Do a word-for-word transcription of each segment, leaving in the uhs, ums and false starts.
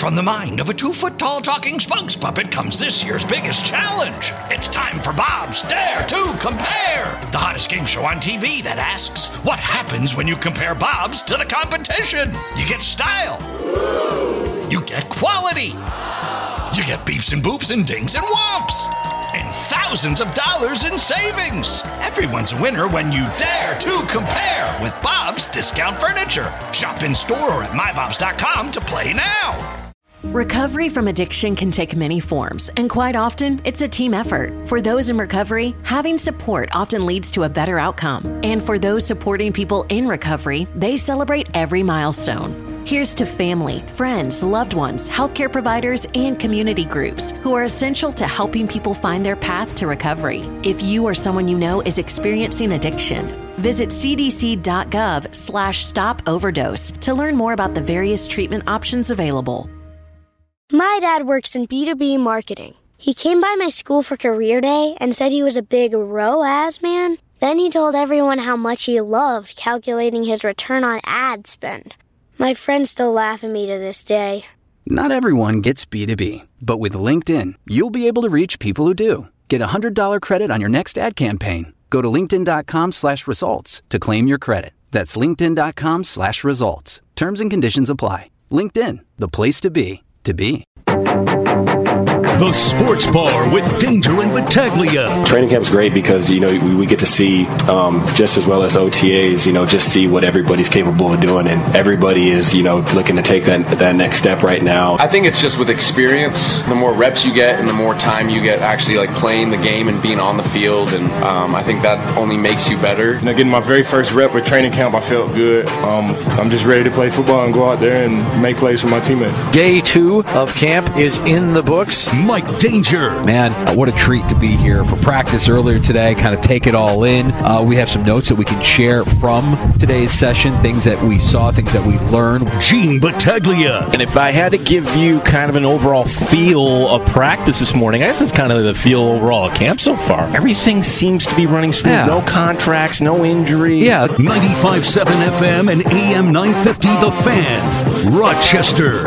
from the mind of a two-foot-tall talking spokes puppet comes this year's biggest challenge. It's time for Bob's Dare to Compare, the hottest game show on T V that asks, what happens when you compare Bobs to the competition? You get style. You get quality. You get beeps and boops and dings and whomps. And thousands of dollars in savings. Everyone's a winner when you dare to compare with Bob's Discount Furniture. Shop in store or at my bobs dot com to play now. Recovery from addiction can take many forms, and quite often, it's a team effort. For those in recovery, having support often leads to a better outcome. And for those supporting people in recovery, they celebrate every milestone. Here's to family, friends, loved ones, healthcare providers, and community groups who are essential to helping people find their path to recovery. If you or someone you know is experiencing addiction, visit c d c dot gov slash stop overdose to learn more about the various treatment options available. My dad works in B two B marketing. He came by my school for career day and said he was a big R O A S man. Then he told everyone how much he loved calculating his return on ad spend. My friends still laugh at me to this day. Not everyone gets B two B, but with LinkedIn, you'll be able to reach people who do. Get a one hundred dollars credit on your next ad campaign. Go to linkedin dot com slash results to claim your credit. That's linkedin dot com slash results. Terms and conditions apply. LinkedIn, the place to be, to be. The Sports Bar with Danger and Battaglia. Training camp's great because, you know, we, we get to see, um, just as well as O T As, you know, just see what everybody's capable of doing. And everybody is, you know, looking to take that that next step right now. I think it's just with experience, the more reps you get and the more time you get actually like playing the game and being on the field. And um, I think that only makes you better. You know, getting my very first rep with training camp, I felt good. Um, I'm just ready to play football and go out there and make plays for my teammates. Day two of camp is in the books. Mike Danger. Man, what a treat to be here for practice earlier today, kind of take it all in. Uh, we have some notes that we can share from today's session, things that we saw, things that we learned. Gene Battaglia. And if I had to give you kind of an overall feel of practice this morning, I guess it's kind of the feel overall of camp so far. Everything seems to be running smooth. Yeah. No contracts, no injuries. Yeah. ninety-five point seven F M and A M nine fifty The Fan, Rochester.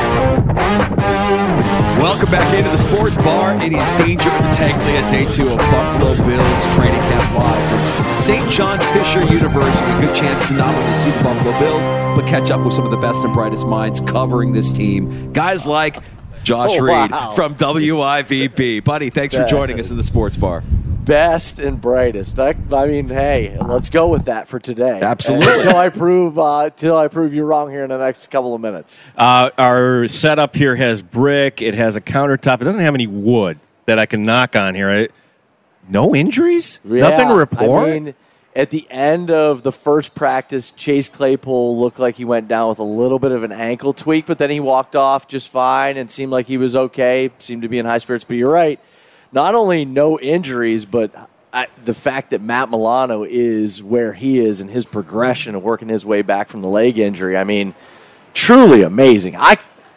Welcome back into the Sports Bar. It is Danger and Battaglia, day two of Buffalo Bills training camp live from Saint John Fisher University. A good chance to not only see the Buffalo Bills, but catch up with some of the best and brightest minds covering this team. Guys like Josh oh, Reed wow. from W I V B. Buddy, thanks for joining us in the Sports Bar. Best and brightest. I, I mean, hey, let's go with that for today. Absolutely. Until I prove, uh, until I prove you wrong here in the next couple of minutes. Uh, our setup here has brick. It has a countertop. It doesn't have any wood that I can knock on here. I, no injuries? Yeah, Nothing to report? I mean, at the end of the first practice, Chase Claypool looked like he went down with a little bit of an ankle tweak, but then he walked off just fine and seemed like he was okay, seemed to be in high spirits. But you're right. Not only no injuries, but I, the fact that Matt Milano is where he is and his progression of working his way back from the leg injury, I mean, truly amazing. I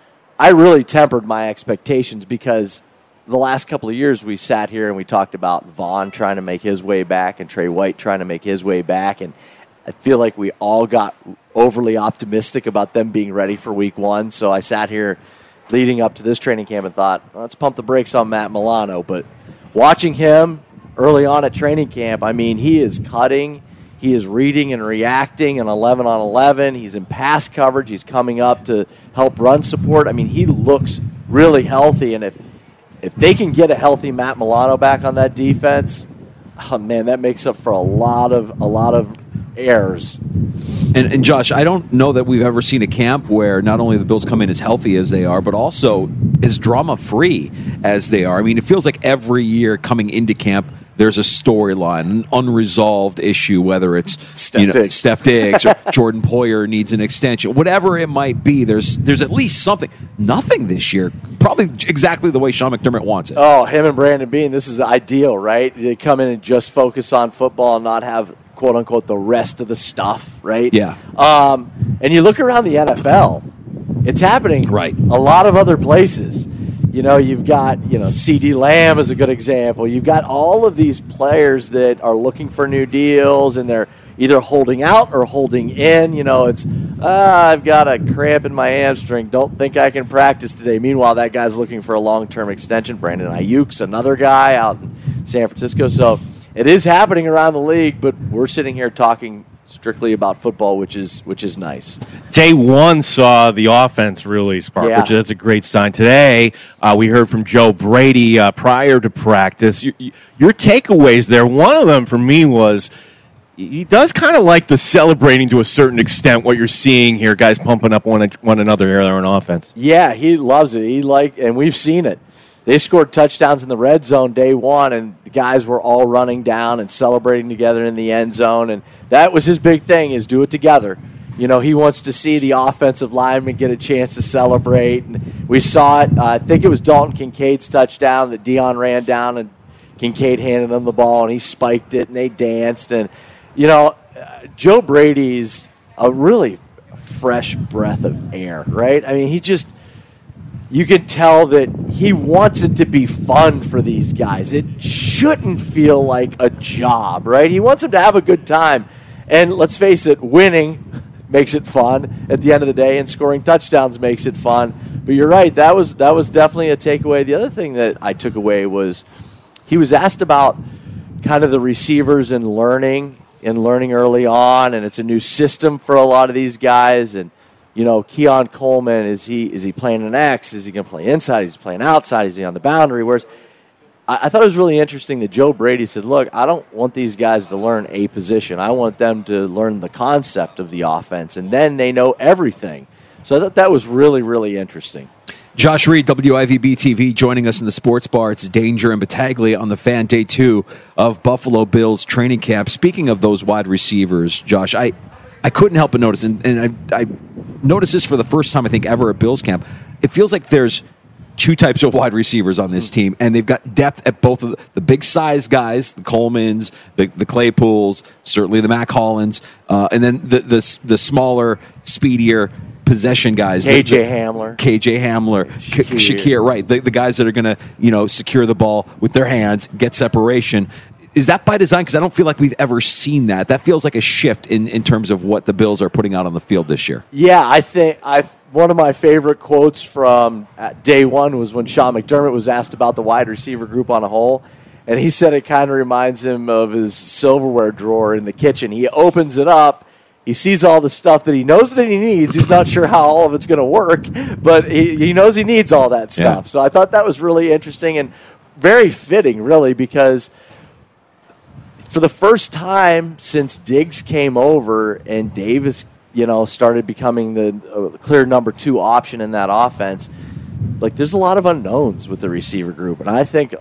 I really tempered my expectations because the last couple of years we sat here and we talked about Vaughn trying to make his way back and Trey White trying to make his way back, and I feel like we all got overly optimistic about them being ready for week one. So I sat here leading up to this training camp and thought, let's pump the brakes on Matt Milano. But watching him early on at training camp, I mean, he is cutting. He is reading and reacting in eleven on eleven. He's in pass coverage. He's coming up to help run support. I mean, he looks really healthy. And if if they can get a healthy Matt Milano back on that defense, oh, man, that makes up for a lot of a lot of errors. And, and Josh, I don't know that we've ever seen a camp where not only the Bills come in as healthy as they are, but also as drama-free as they are. I mean, it feels like every year coming into camp, there's a storyline, an unresolved issue, whether it's Steph you know, Diggs, Steph Diggs or Jordan Poyer needs an extension. Whatever it might be, there's there's at least something. Nothing this year. Probably exactly the way Sean McDermott wants it. Oh, him and Brandon Beane, this is ideal, right? They come in and just focus on football and not have, quote-unquote, the rest of the stuff, right? Yeah. Um, and you look around the N F L, it's happening right. a lot of other places. You know, you've got, you know, CeeDee Lamb is a good example. You've got all of these players that are looking for new deals, and they're either holding out or holding in. You know, it's, ah, I've got a cramp in my hamstring. Don't think I can practice today. Meanwhile, that guy's looking for a long-term extension. Brandon Ayuk's another guy out in San Francisco. So it is happening around the league, but we're sitting here talking strictly about football, which is which is nice. Day one saw the offense really spark, Yeah. which that's a great sign. Today, uh, we heard from Joe Brady uh, prior to practice. Your, your takeaways there, one of them for me was he does kind of like the celebrating to a certain extent what you're seeing here, guys pumping up one, one another here on offense. Yeah, he loves it. He like, and we've seen it. They scored touchdowns in the red zone day one, and the guys were all running down and celebrating together in the end zone. And that was his big thing, is do it together. You know, he wants to see the offensive linemen get a chance to celebrate. And we saw it. Uh, I think it was Dalton Kincaid's touchdown that Dion ran down, and Kincaid handed him the ball, and he spiked it, and they danced. And, you know, uh, Joe Brady's a really fresh breath of air, right? I mean, he just – you can tell that he wants it to be fun for these guys. It shouldn't feel like a job, right? He wants them to have a good time. And let's face it, winning makes it fun at the end of the day, and scoring touchdowns makes it fun. But you're right, that was that was definitely a takeaway. The other thing that I took away was he was asked about kind of the receivers and learning, and learning early on, and it's a new system for a lot of these guys. And you know, Keon Coleman, is he is he playing an X? Is he going to play inside? Is he playing outside? Is he on the boundary? Whereas I, I thought it was really interesting that Joe Brady said, look, I don't want these guys to learn a position. I want them to learn the concept of the offense, and then they know everything. So I thought that was really, really interesting. Josh Reed, W I V B T V, joining us in the sports bar. It's Danger and Battaglia on the Fan, day two of Buffalo Bills training camp. Speaking of those wide receivers, Josh, I, I couldn't help but notice, and, and I, I noticed this for the first time, I think, ever at Bills camp. It feels like there's two types of wide receivers on this team, and they've got depth at both of the, the big size guys, the Colemans, the, the Claypools, certainly the Mac Hollins, uh, and then the, the the smaller, speedier possession guys. K J the, the, Hamler. K J Hamler. Shakir. K- Shakir, right. The, the guys that are going to, you know, secure the ball with their hands, get separation. Is that by design? Because I don't feel like we've ever seen that. That feels like a shift in, in terms of what the Bills are putting out on the field this year. Yeah, I think I one of my favorite quotes from day one was when Sean McDermott was asked about the wide receiver group on a whole, and he said it kind of reminds him of his silverware drawer in the kitchen. He opens it up, he sees all the stuff that he knows that he needs. He's not sure how all of it's going to work, but he, he knows he needs all that stuff. Yeah. So I thought that was really interesting and very fitting, really, because for the first time since Diggs came over and Davis, you know, started becoming the uh, clear number two option in that offense, like there's a lot of unknowns with the receiver group. And I think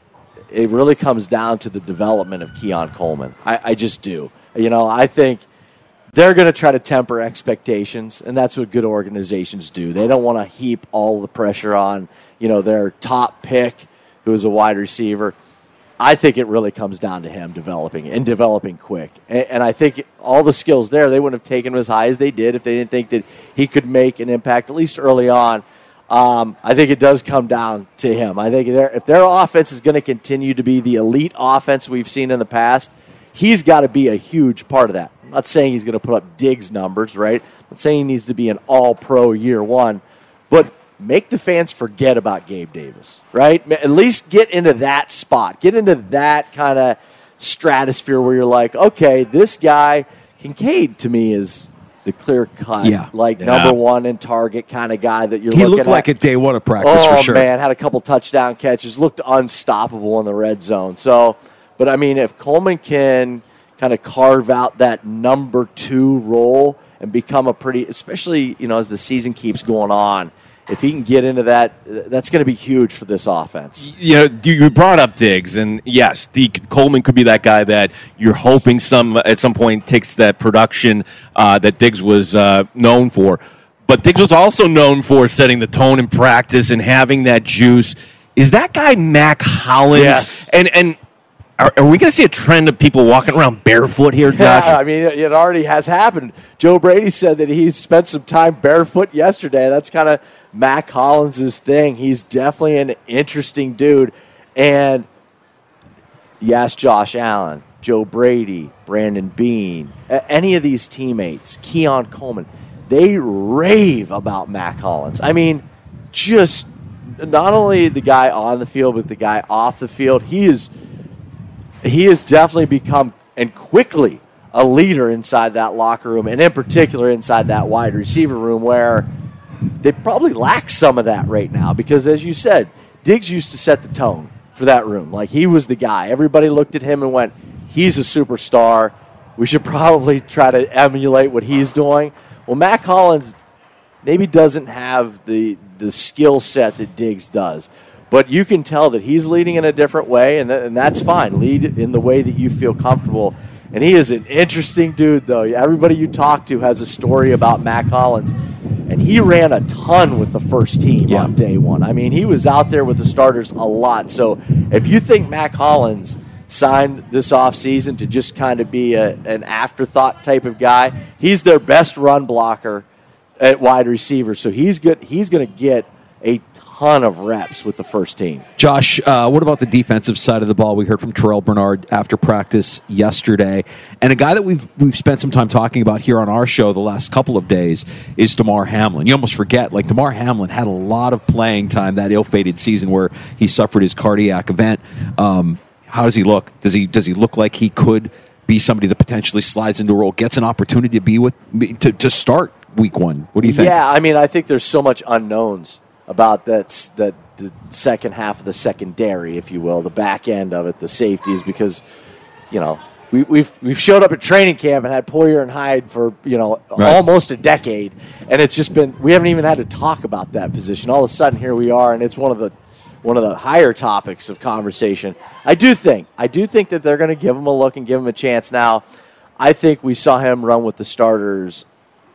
it really comes down to the development of Keon Coleman. I, I just do. You know, I think they're going to try to temper expectations, and that's what good organizations do. They don't want to heap all the pressure on, you know, their top pick, who is a wide receiver. I think it really comes down to him developing and developing quick. And, and I think all the skills there, they wouldn't have taken him as high as they did if they didn't think that he could make an impact, at least early on. Um, I think it does come down to him. I think if their offense is going to continue to be the elite offense we've seen in the past, he's got to be a huge part of that. I'm not saying he's going to put up Diggs numbers, right? I'm not saying he needs to be an all-pro year one, but make the fans forget about Gabe Davis, right? At least get into that spot. Get into that kind of stratosphere where you're like, okay, this guy, Kincaid, to me, is the clear-cut, yeah. like, yeah. number one in target kind of guy that you're he looking at. He looked like a day one of practice, oh, for sure. Oh, man, had a couple touchdown catches, looked unstoppable in the red zone. So, but, I mean, if Coleman can kind of carve out that number two role and become a pretty, especially, you know, as the season keeps going on, if he can get into that, that's going to be huge for this offense. You know, you brought up Diggs, and yes, the Coleman could be that guy that you're hoping some at some point takes that production uh, that Diggs was uh, known for. But Diggs was also known for setting the tone in practice and having that juice. Is that guy Mac Hollins? Yes. And and are, are we going to see a trend of people walking around barefoot here, Josh? Yeah, I mean, it already has happened. Joe Brady said that he spent some time barefoot yesterday. That's kind of Mac Hollins' thing. He's definitely an interesting dude. And you ask Josh Allen, Joe Brady, Brandon Beane, any of these teammates, Keon Coleman, they rave about Mack Hollins. I mean, just not only the guy on the field, but the guy off the field. He is he has definitely become, and quickly, a leader inside that locker room, and in particular inside that wide receiver room, where they probably lack some of that right now. Because, as you said, Diggs used to set the tone for that room. Like, he was the guy. Everybody looked at him and went, he's a superstar. We should probably try to emulate what he's doing. Well, Mack Hollins maybe doesn't have the the skill set that Diggs does. But you can tell that he's leading in a different way, and, th- and that's fine. Lead in the way that you feel comfortable. And he is an interesting dude, though. Everybody you talk to has a story about Mack Hollins. And he ran a ton with the first team yeah. on day one. I mean, he was out there with the starters a lot. So if you think Mack Hollins signed this offseason to just kind of be a, an afterthought type of guy, he's their best run blocker at wide receiver. So he's good. He's going to get a ton of reps with the first team. Josh, uh, what about the defensive side of the ball? We heard from Terrell Bernard after practice yesterday. And a guy that we've we've spent some time talking about here on our show the last couple of days is Damar Hamlin. You almost forget, like, Damar Hamlin had a lot of playing time that ill-fated season where he suffered his cardiac event. Um, how does he look? Does he does he look like he could be somebody that potentially slides into a role, gets an opportunity to be with to, to start week one? What do you think? Yeah, I mean, I think there's so much unknowns about that's that the second half of the secondary, if you will, the back end of it, the safeties, because, you know, we, we've we've showed up at training camp and had Poyer and Hyde for, you know, right. almost a decade, and it's just been, we haven't even had to talk about that position. All of a sudden, here we are, and it's one of the one of the higher topics of conversation. I do think I do think that they're going to give him a look and give him a chance. Now, I think we saw him run with the starters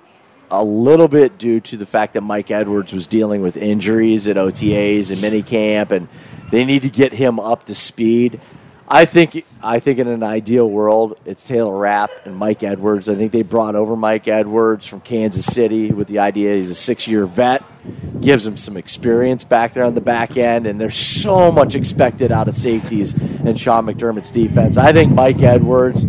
a little bit due to the fact that Mike Edwards was dealing with injuries at O T As and minicamp, and they need to get him up to speed. I think I think in an ideal world, it's Taylor Rapp and Mike Edwards. I think they brought over Mike Edwards from Kansas City with the idea he's a six-year vet, gives him some experience back there on the back end, and there's so much expected out of safeties and Sean McDermott's defense. I think Mike Edwards,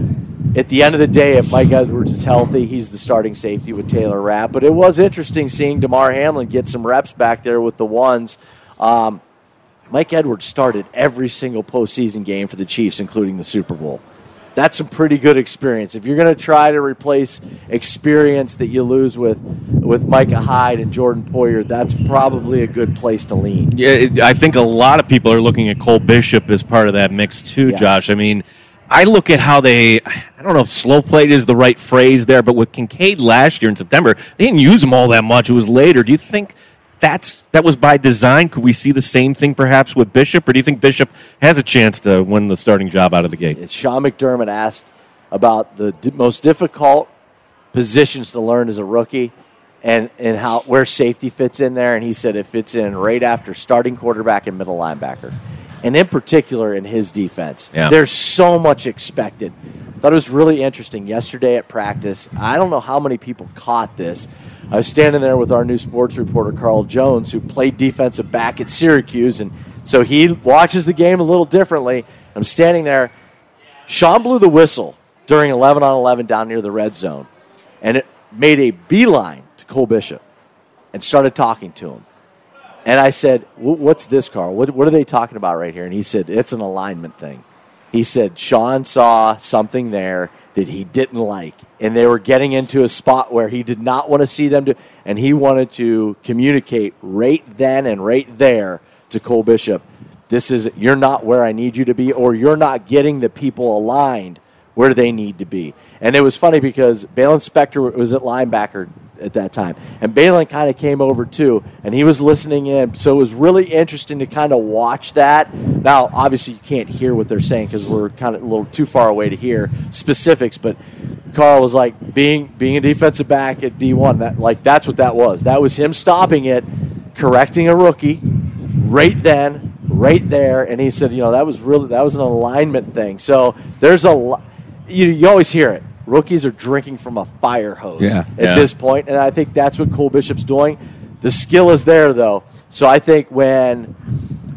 at the end of the day, if Mike Edwards is healthy, he's the starting safety with Taylor Rapp. But it was interesting seeing Damar Hamlin get some reps back there with the ones. Um, Mike Edwards started every single postseason game for the Chiefs, including the Super Bowl. That's some pretty good experience. If you're going to try to replace experience that you lose with with Micah Hyde and Jordan Poyer, that's probably a good place to lean. Yeah, it, I think a lot of people are looking at Cole Bishop as part of that mix too, Yes. Josh. I mean, I look at how they, I don't know if slow played is the right phrase there, but with Kincaid last year in September, they didn't use him all that much. It was later. Do you think that's that was by design? Could we see the same thing perhaps with Bishop, or do you think Bishop has a chance to win the starting job out of the gate? Sean McDermott asked about the d- most difficult positions to learn as a rookie and, and how where safety fits in there, and he said it fits in right after starting quarterback and middle linebacker. And in particular in his defense. Yeah. There's so much expected. I thought it was really interesting yesterday at practice. I don't know how many people caught this. I was standing there with our new sports reporter, Carl Jones, who played defensive back at Syracuse, and so he watches the game a little differently. I'm standing there. Sean blew the whistle during eleven on eleven down near the red zone, and it made a beeline to Cole Bishop and started talking to him. And I said, what's this, Carl? What, what are they talking about right here? And he said, it's an alignment thing. He said, Sean saw something there that he didn't like, and they were getting into a spot where he did not want to see them do, and he wanted to communicate right then and right there to Cole Bishop, this is, you're not where I need you to be, or you're not getting the people aligned where they need to be. And it was funny because Balin Spector was at linebacker at that time, and Balin kind of came over too, and he was listening in, so it was really interesting to kind of watch that. Now, obviously, you can't hear what they're saying because we're kind of a little too far away to hear specifics, but Carl was like, being being a defensive back at D one, that like that's what that was. That was him stopping it, correcting a rookie right then, right there, and he said, you know, that was really that was an alignment thing. So there's a lot. You, you always hear it. Rookies are drinking from a fire hose yeah, at yeah. this point, and I think that's what Cole Bishop's doing. The skill is there, though. So I think when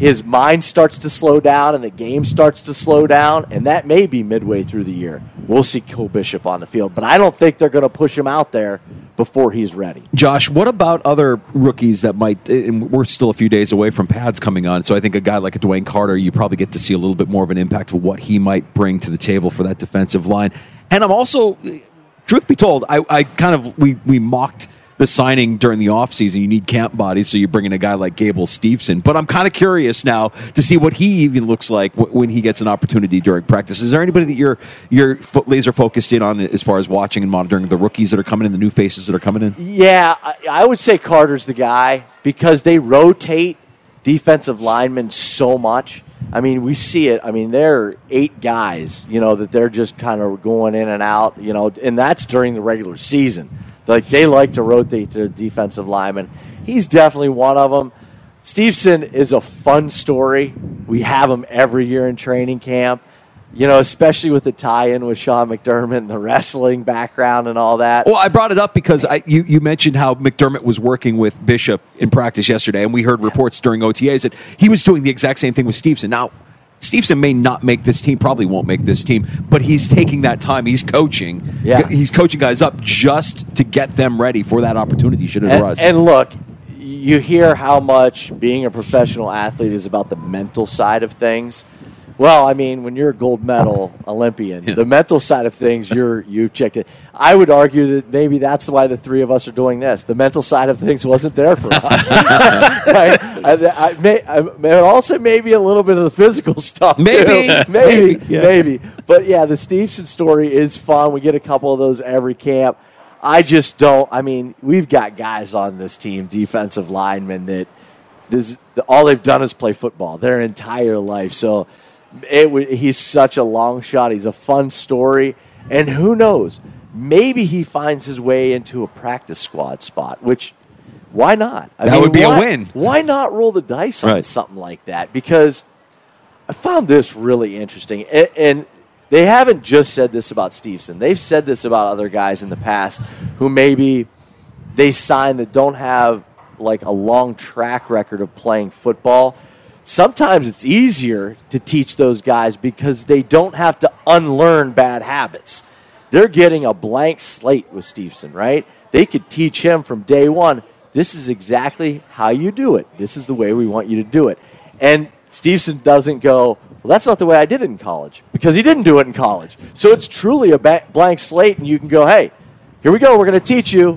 his mind starts to slow down and the game starts to slow down, and that may be midway through the year. We'll see Cole Bishop on the field, but I don't think they're going to push him out there before he's ready. Josh, what about other rookies that might, and we're still a few days away from pads coming on, so I think a guy like a Dwayne Carter, you probably get to see a little bit more of an impact of what he might bring to the table for that defensive line. And I'm also, truth be told, I, I kind of, we, we mocked the signing during the offseason. You need camp bodies, so you bring in a guy like Gable Steveson. But I'm kind of curious now to see what he even looks like w- when he gets an opportunity during practice. Is there anybody that you're you're fo- laser focused in on as far as watching and monitoring the rookies that are coming in, the new faces that are coming in? Yeah, I, I would say Carter's the guy because they rotate defensive linemen so much. I mean, we see it. I mean, there are eight guys, you know, that they're just kind of going in and out, you know, and that's during the regular season. Like, they like to rotate their defensive linemen. He's definitely one of them. Steveson is a fun story. We have him every year in training camp, you know, especially with the tie-in with Sean McDermott and the wrestling background and all that. Well, I brought it up because I, you, you mentioned how McDermott was working with Bishop in practice yesterday, and we heard reports during O T As that he was doing the exact same thing with Steveson. Now, Steveson may not make this team, probably won't make this team, but he's taking that time. He's coaching. Yeah. He's coaching guys up just to get them ready for that opportunity should it and, arise. And look, you hear how much being a professional athlete is about the mental side of things. Well, I mean, when you're a gold medal Olympian, Yeah. the mental side of things, you're you've checked it. I would argue that maybe that's why the three of us are doing this. The mental side of things wasn't there for us. Right? I, I, may, I may also maybe a little bit of the physical stuff. Maybe. too. maybe, Maybe, yeah. maybe. But yeah, the Steveson story is fun. We get a couple of those every camp. I just don't. I mean, we've got guys on this team, defensive linemen, that this all they've done is play football their entire life. So. It w- he's such a long shot. He's a fun story. And who knows? Maybe he finds his way into a practice squad spot, which, why not? I That would be a why- win. Why not roll the dice on Right. something like that? Because I found this really interesting. And, and they haven't just said this about Steveson. They've said this about other guys in the past who maybe they sign that don't have like a long track record of playing football. Sometimes it's easier to teach those guys because they don't have to unlearn bad habits. They're getting a blank slate with Steveson, right? They could teach him from day one, this is exactly how you do it. This is the way we want you to do it. And Steveson doesn't go, well, that's not the way I did it in college, because he didn't do it in college. So it's truly a ba- blank slate, and you can go, hey, here we go. We're going to teach you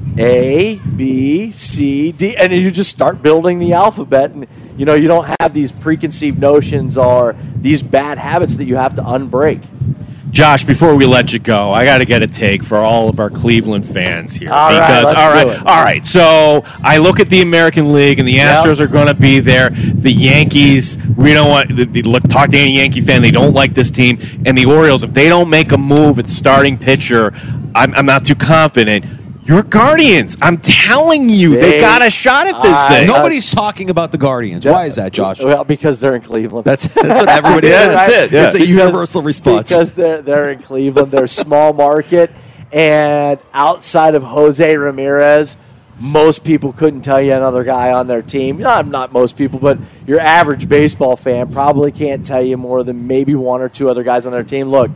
A, B, C, D, and you just start building the alphabet. And, you know, you don't have these preconceived notions or these bad habits that you have to unbreak. Josh, before we let you go, I got to get a take for all of our Cleveland fans here. All right, because, let's all right, do it. all right. So I look at the American League, and the Yep. Astros are going to be there. The Yankees, we don't want. They, they look, talk to any Yankee fan, they don't like this team. And the Orioles, if they don't make a move at starting pitcher, I'm, I'm not too confident. Your Guardians, I'm telling you, they, They- got a shot at this I- thing. Nobody's talking about the Guardians. Why is that, Josh? Well, because they're in Cleveland. That's that's what everybody Yeah, says. that's it, yeah. It's a Because- universal response. Because they're, they're in Cleveland. They're a small market. And outside of Jose Ramirez, most people couldn't tell you another guy on their team. Not, not most people, but your average baseball fan probably can't tell you more than maybe one or two other guys on their team. Look,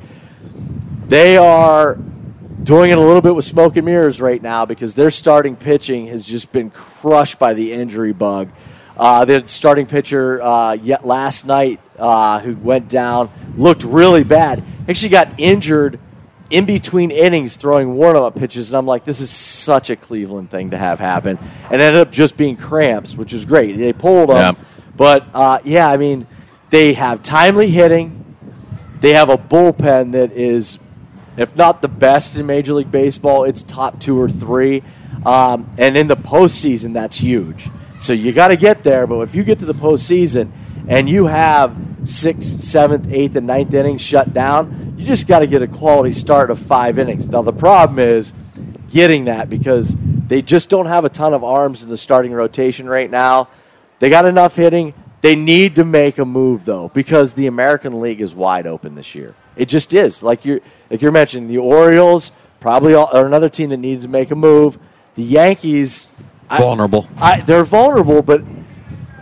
they are doing it a little bit with smoke and mirrors right now because their starting pitching has just been crushed by the injury bug. Uh, their starting pitcher uh, yet last night uh, who went down looked really bad. Actually got injured in between innings throwing warm-up pitches, and I'm like, this is such a Cleveland thing to have happen. And ended up just being cramps, which is great. They pulled him. Yeah. But, uh, yeah, I mean, they have timely hitting. They have a bullpen that is, if not the best in Major League Baseball, it's top two or three. Um, and in the postseason, that's huge. So you got to get there. But if you get to the postseason and you have sixth, seventh, eighth, and ninth innings shut down, you just got to get a quality start of five innings. Now, the problem is getting that because they just don't have a ton of arms in the starting rotation right now. They got enough hitting. They need to make a move, though, because the American League is wide open this year. It just is. Like you're, like you're mentioning, the Orioles probably are another team that needs to make a move. The Yankees, Vulnerable. I, I, they're vulnerable, but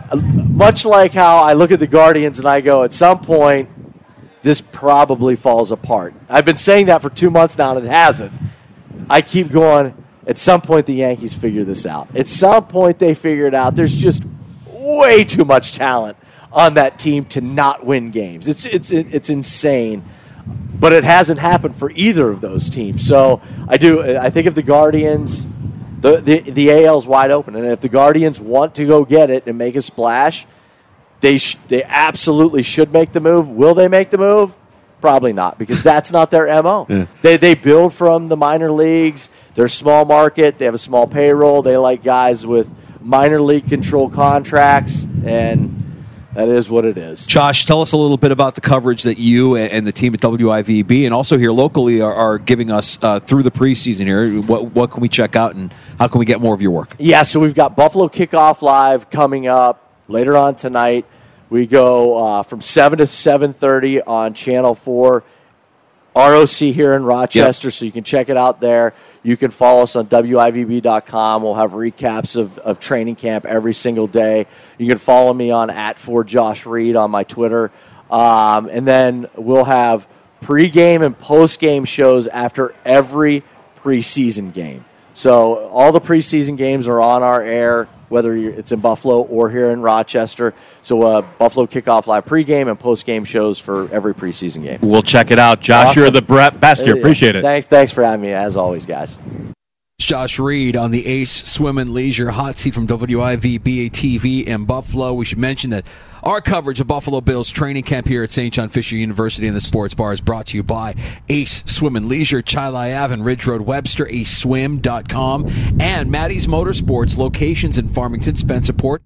much like how I look at the Guardians and I go, at some point, this probably falls apart. I've been saying that for two months now, and it hasn't. I keep going, at some point, the Yankees figure this out. At some point, they figure it out. There's just way too much talent on that team to not win games. It's it's it's insane. But it hasn't happened for either of those teams. So I do. I think if the Guardians, the the, the A L's wide open, and if the Guardians want to go get it and make a splash, they sh- they absolutely should make the move. Will they make the move? Probably not, because that's not their M O. Yeah. They they build from the minor leagues. They're small market. They have a small payroll. They like guys with minor league control contracts, and that is what it is. Josh, tell us a little bit about the coverage that you and the team at W I V B and also here locally are, are giving us uh, through the preseason here. What, what can we check out and how can we get more of your work? Yeah, so we've got Buffalo Kickoff Live coming up later on tonight. We go uh, from seven to seven thirty on Channel four, R O C here in Rochester, yep. So you can check it out there. You can follow us on W I V B dot com. We'll have recaps of, of training camp every single day. You can follow me on at for Josh Reed on my Twitter. Um, and then we'll have pregame and postgame shows after every preseason game. So all the preseason games are on our air, whether it's in Buffalo or here in Rochester. So uh, Buffalo Kickoff Live pregame and postgame shows for every preseason game. We'll check it out. Josh, awesome. You're the best here. Appreciate it. Thanks, thanks for having me, as always, guys. Josh Reed on the Ace Swim and Leisure hot seat from W I V B T V in Buffalo. We should mention that our coverage of Buffalo Bills training camp here at Saint John Fisher University in the Sports Bar is brought to you by Ace Swim and Leisure, Chili Ave and Ridge Road, Webster, ace swim dot com, and Maddie's Motorsports, locations in Farmington, Spencerport,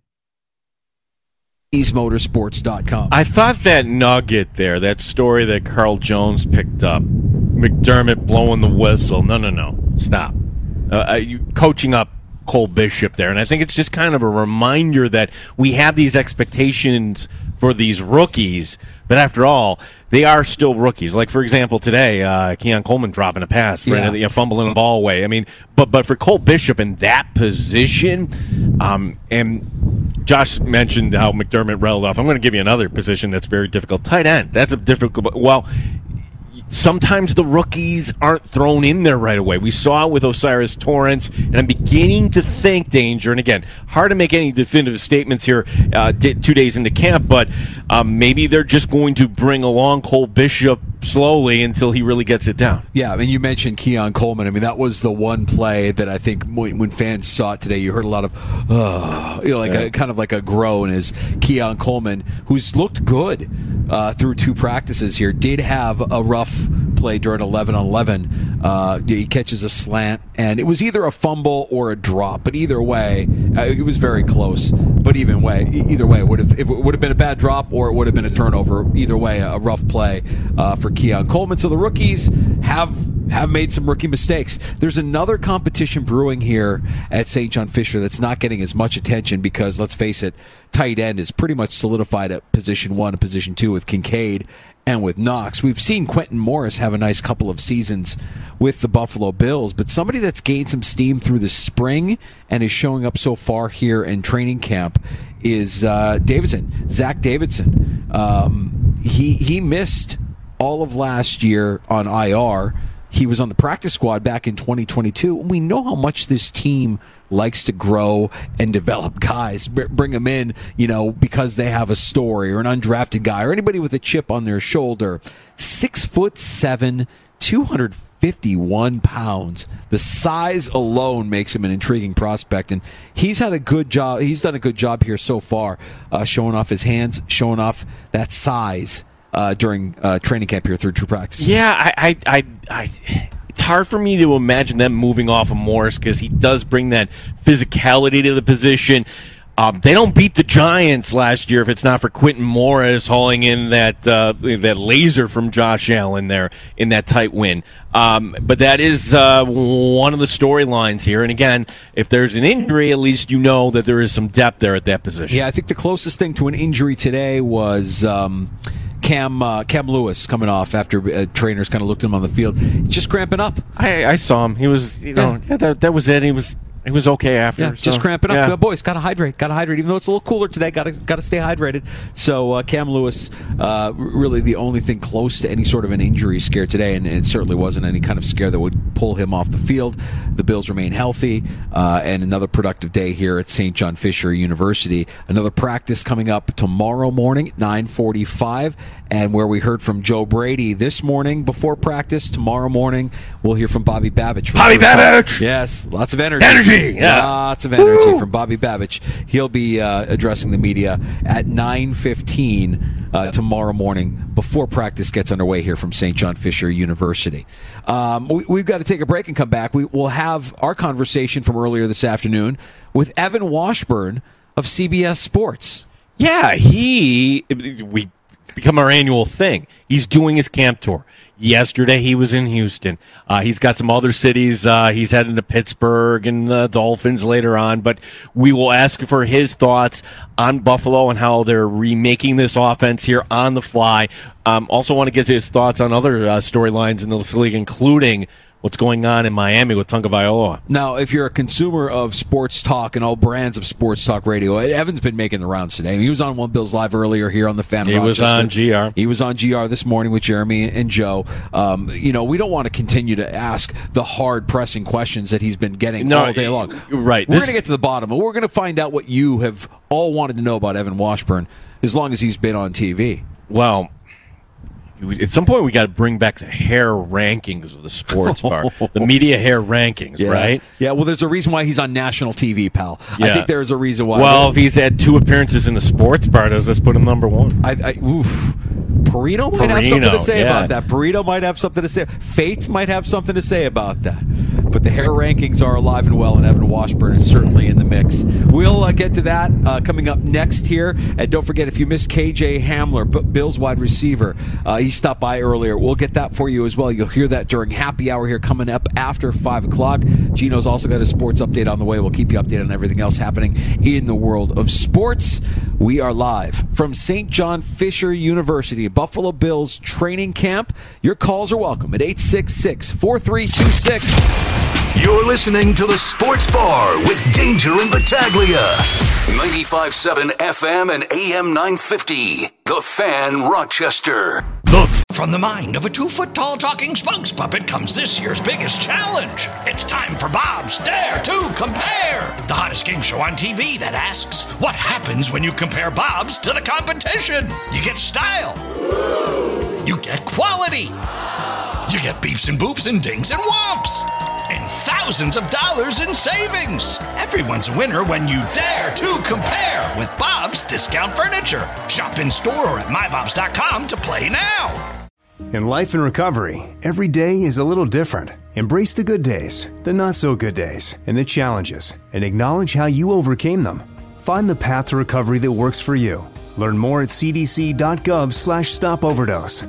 Maddie's Motorsports dot com. I thought that nugget there, that story that Carl Jones picked up, McDermott blowing the whistle. No, no, no. Stop. Uh, you coaching up Cole Bishop there, and I think it's just kind of a reminder that we have these expectations for these rookies, but after all, they are still rookies. Like, for example, today, uh, Keon Coleman dropping a pass, yeah. right, you know, fumbling the ball away. I mean, but but for Cole Bishop in that position, um, and Josh mentioned how McDermott railed off. I'm going to give you another position that's very difficult. Tight end. That's a difficult. Well, sometimes the rookies aren't thrown in there right away. We saw it with Osiris Torrance, and I'm beginning to think, Danger, and again, hard to make any definitive statements here uh, two days into camp, but um, maybe they're just going to bring along Cole Bishop slowly until he really gets it down. Yeah, I mean, you mentioned Keon Coleman. I mean, that was the one play that I think when, when fans saw it today, you heard a lot of, uh, you know, like yeah. a, kind of like a groan as Keon Coleman, who's looked good uh, through two practices here, did have a rough play during eleven on eleven. Uh, he catches a slant, and it was either a fumble or a drop, but either way, uh, it was very close. But even way, either way, it would have it would have been a bad drop or it would have been a turnover. Either way, a rough play uh, for Keon Coleman. So the rookies have have made some rookie mistakes. There's another competition brewing here at Saint John Fisher that's not getting as much attention because, let's face it, tight end is pretty much solidified at position one and position two with Kincaid and with Knox. We've seen Quentin Morris have a nice couple of seasons with the Buffalo Bills, but somebody that's gained some steam through the spring and is showing up so far here in training camp is uh, Davidson, Zach Davidson. Um, he he missed all of last year on I R. He was on the practice squad back in twenty twenty-two. We know how much this team likes to grow and develop guys, bring them in, you know, because they have a story or an undrafted guy or anybody with a chip on their shoulder. Six foot seven, two hundred fifty-one pounds. The size alone makes him an intriguing prospect, and he's had a good job. He's done a good job here so far, uh, showing off his hands, showing off that size uh, during uh, training camp here through true practices. Yeah, I, I, I, I it's hard for me to imagine them moving off of Morris because he does bring that physicality to the position. Um, they don't beat the Giants last year if it's not for Quentin Morris hauling in that uh, that laser from Josh Allen there in that tight win. Um, but that is uh, one of the storylines here. And again, if there's an injury, at least you know that there is some depth there at that position. Yeah, I think the closest thing to an injury today was Um Cam uh, Cam Lewis coming off after uh, trainers kind of looked at him on the field, just cramping up. I, I saw him. He was, you know, yeah. Yeah, that, that was it. He was He was okay after. Yeah, so, just cramping up. yeah. Uh, boys, got to hydrate. Got to hydrate. Even though it's a little cooler today, got to got to stay hydrated. So uh, Cam Lewis, uh, really the only thing close to any sort of an injury scare today, and it certainly wasn't any kind of scare that would pull him off the field. The Bills remain healthy, uh, and another productive day here at Saint John Fisher University. Another practice coming up tomorrow morning at nine forty-five, and where we heard from Joe Brady this morning before practice, tomorrow morning we'll hear from Bobby Babbage. Bobby Babbage! Yes, lots of energy. Energy! Yeah. Lots of energy Woo! From Bobby Babbage. He'll be uh, addressing the media at nine fifteen uh, tomorrow morning before practice gets underway here from Saint John Fisher University. Um, we, we've got to take a break and come back. We, we'll have our conversation from earlier this afternoon with Evan Washburn of C B S Sports. Yeah, he we become our annual thing. He's doing his camp tour. Yesterday he was in Houston. Uh, he's got some other cities. Uh, he's heading to Pittsburgh and the Dolphins later on. But we will ask for his thoughts on Buffalo and how they're remaking this offense here on the fly. Um, also want to get his thoughts on other uh, storylines in this league, including what's going on in Miami with Tagovailoa. Now, if you're a consumer of sports talk and all brands of sports talk radio, Evan's been making the rounds today. He was on One Bills Live earlier here on the Fan. He Rochester. was on G R. He was on G R this morning with Jeremy and Joe. Um, you know, we don't want to continue to ask the hard pressing questions that he's been getting no, all day long. Right. We're This- going to get to the bottom, and we're going to find out what you have all wanted to know about Evan Washburn as long as he's been on T V. Well, at some point we got to bring back the hair rankings of the sports bar, the media hair rankings, Yeah. right? Yeah, well, there's a reason why he's on national T V, pal. I Yeah. think there's a reason why. Well, if he's had two appearances in the sports bar, does let's put him number one. I, I, oof. Perino might have Perino, something to say yeah. about that. Perino might have something to say. Fates might have something to say about that. But the hair rankings are alive and well, and Evan Washburn is certainly in the mix. We'll uh, get to that uh, coming up next here. And don't forget, if you missed K J Hamler, B- Bills wide receiver, uh, he stopped by earlier. We'll get that for you as well. You'll hear that during happy hour here coming up after five o'clock. Gino's also got a sports update on the way. We'll keep you updated on everything else happening in the world of sports. We are live from Saint John Fisher University, Buffalo Bills training camp. Your calls are welcome at eight six six, four three two six. You're listening to the Sports Bar with Danger and Battaglia. ninety-five point seven F M and A M nine fifty. The Fan, Rochester. The f- From the mind of a two-foot-tall talking spokes puppet comes this year's biggest challenge. It's time for Bob's Dare to Compare, the hottest game show on T V that asks, what happens when you compare Bob's to the competition? You get style. You get quality. You get beeps and boops and dings and whomps. And thousands of dollars in savings. Everyone's a winner when you dare to compare with Bob's Discount Furniture. Shop in store or at my bobs dot com to play now. In life and recovery, every day is a little different. Embrace the good days, the not so good days, and the challenges, and acknowledge how you overcame them. Find the path to recovery that works for you. Learn more at c d c dot gov slash stop overdose.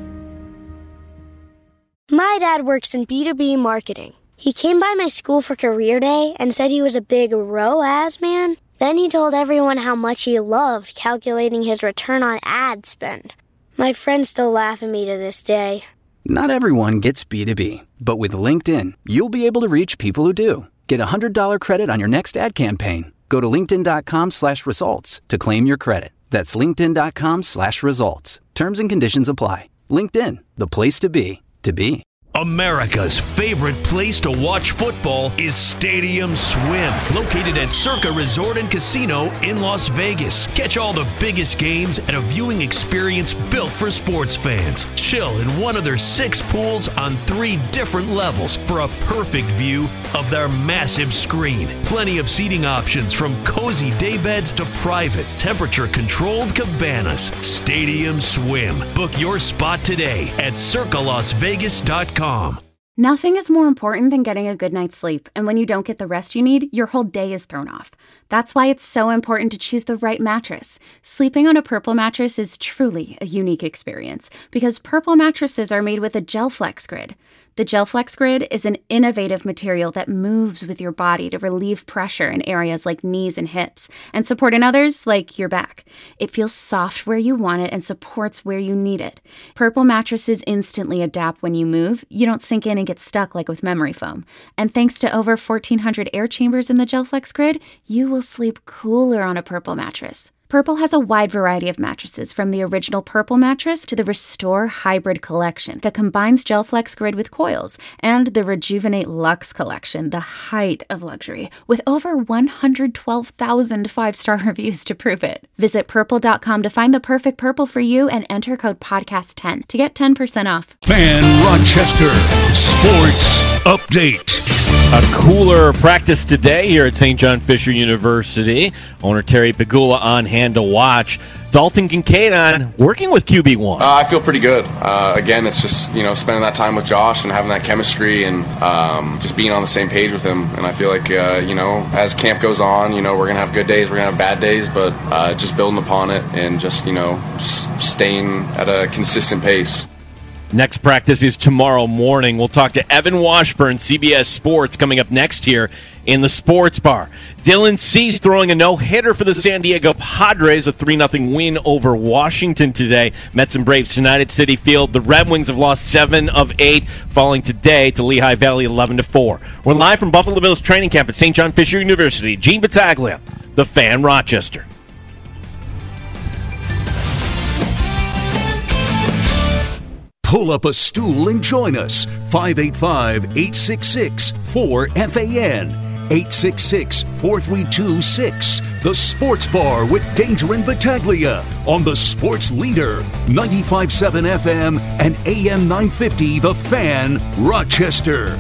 My dad works in B two B marketing. He came by my school for career day and said he was a big R O A S man. Then he told everyone how much he loved calculating his return on ad spend. My friends still laugh at me to this day. Not everyone gets B two B, but with LinkedIn, you'll be able to reach people who do. Get a one hundred dollars credit on your next ad campaign. Go to linkedin.com slash results to claim your credit. That's linkedin.com slash results. Terms and conditions apply. LinkedIn, the place to be, to be. America's favorite place to watch football is Stadium Swim, located at Circa Resort and Casino in Las Vegas. Catch all the biggest games at a viewing experience built for sports fans. Chill in one of their six pools on three different levels for a perfect view of their massive screen. Plenty of seating options from cozy daybeds to private, temperature-controlled cabanas. Stadium Swim. Book your spot today at circa las vegas dot com. Nothing is more important than getting a good night's sleep, and when you don't get the rest you need, your whole day is thrown off. That's why it's so important to choose the right mattress. Sleeping on a Purple mattress is truly a unique experience, because Purple mattresses are made with a gel flex grid. The GelFlex Grid is an innovative material that moves with your body to relieve pressure in areas like knees and hips and support in others like your back. It feels soft where you want it and supports where you need it. Purple mattresses instantly adapt when you move. You don't sink in and get stuck like with memory foam. And thanks to over fourteen hundred air chambers in the GelFlex Grid, you will sleep cooler on a Purple mattress. Purple has a wide variety of mattresses, from the original Purple mattress to the Restore Hybrid collection that combines GelFlex Grid with coils, and the Rejuvenate Luxe collection, the height of luxury, with over one hundred twelve thousand five-star reviews to prove it. Visit purple dot com to find the perfect Purple for you and enter code podcast ten to get ten percent off. Fan Rochester Sports Update. A cooler practice today here at Saint John Fisher University. Owner Terry Pegula on hand to watch. Dalton Kincaid on, working with Q B one. Uh, I feel pretty good. Uh, again, it's just, you know, spending that time with Josh and having that chemistry and um, just being on the same page with him. And I feel like, uh, you know, as camp goes on, you know, we're going to have good days, we're going to have bad days, but uh, just building upon it and just, you know, just staying at a consistent pace. Next practice is tomorrow morning. We'll talk to Evan Washburn, C B S Sports, coming up next here in the Sports Bar. Dylan Cease throwing a no-hitter for the San Diego Padres, a three nothing win over Washington today. Mets and Braves tonight at Citi Field. The Red Wings have lost seven of eight, falling today to Lehigh Valley eleven to four. We're live from Buffalo Bills training camp at Saint John Fisher University. Gene Battaglia, the Fan, Rochester. Pull up a stool and join us. five eight five, eight six six, four F A N. eight six six, four three two, six. The Sports Bar with Danger and Battaglia on the Sports Leader. ninety-five point seven F M and A M nine fifty, The Fan, Rochester.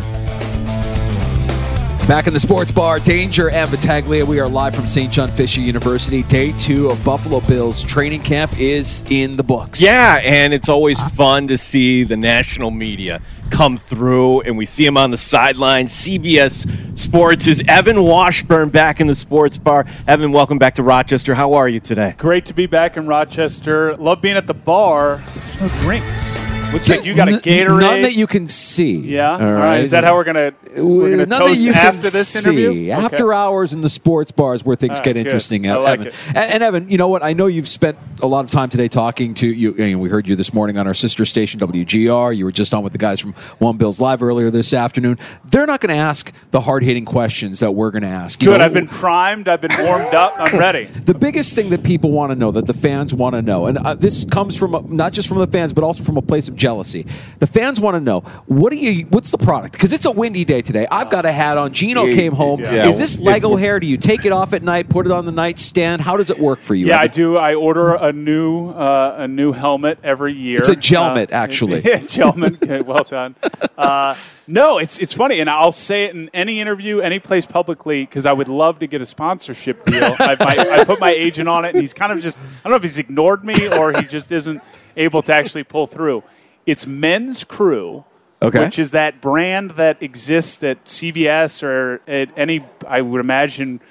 Back in the Sports Bar, Danger and Battaglia. We are live from Saint John Fisher University. Day two of Buffalo Bills training camp is in the books. Yeah, and it's always fun to see the national media come through, and we see him on the sideline. C B S Sports is Evan Washburn back in the Sports Bar. Evan, welcome back to Rochester. How are you today? Great to be back in Rochester. Love being at the bar, but there's no drinks. Looks like you got a Gatorade. None that you can see. Yeah? All right. Is that how we're going to we're gonna toast after this see. interview? Okay. After hours in the sports bars where things right, get good. interesting. I Evan. like it. And, and Evan, you know what? I know you've spent a lot of time today talking to you. you know, we heard you this morning on our sister station, W G R. You were just on with the guys from One Bills Live earlier this afternoon. They're not going to ask the hard-hitting questions that we're going to ask. You Good. know, I've been primed. I've been warmed up. I'm ready. The biggest thing that people want to know, that the fans want to know, and uh, this comes from uh, not just from the fans, but also from a place of jealousy. The fans want to know, what do you? What's the product? Because it's a windy day today. I've got a hat on. Gino Yeah, came home. yeah. Is this Lego hair? Do you take it off at night, put it on the nightstand? How does it work for you? Yeah, Evan? I do. I order a new uh, a new helmet every year. It's a gelmet, uh, actually. Yeah, gelmet. Okay, well done. Uh, no, it's it's funny, and I'll say it in any interview, any place publicly, because I would love to get a sponsorship deal. I, my, I put my agent on it, and he's kind of just, I don't know if he's ignored me or he just isn't able to actually pull through. It's Men's Crew. Okay. Which is that brand that exists at C V S or at any, I would imagine,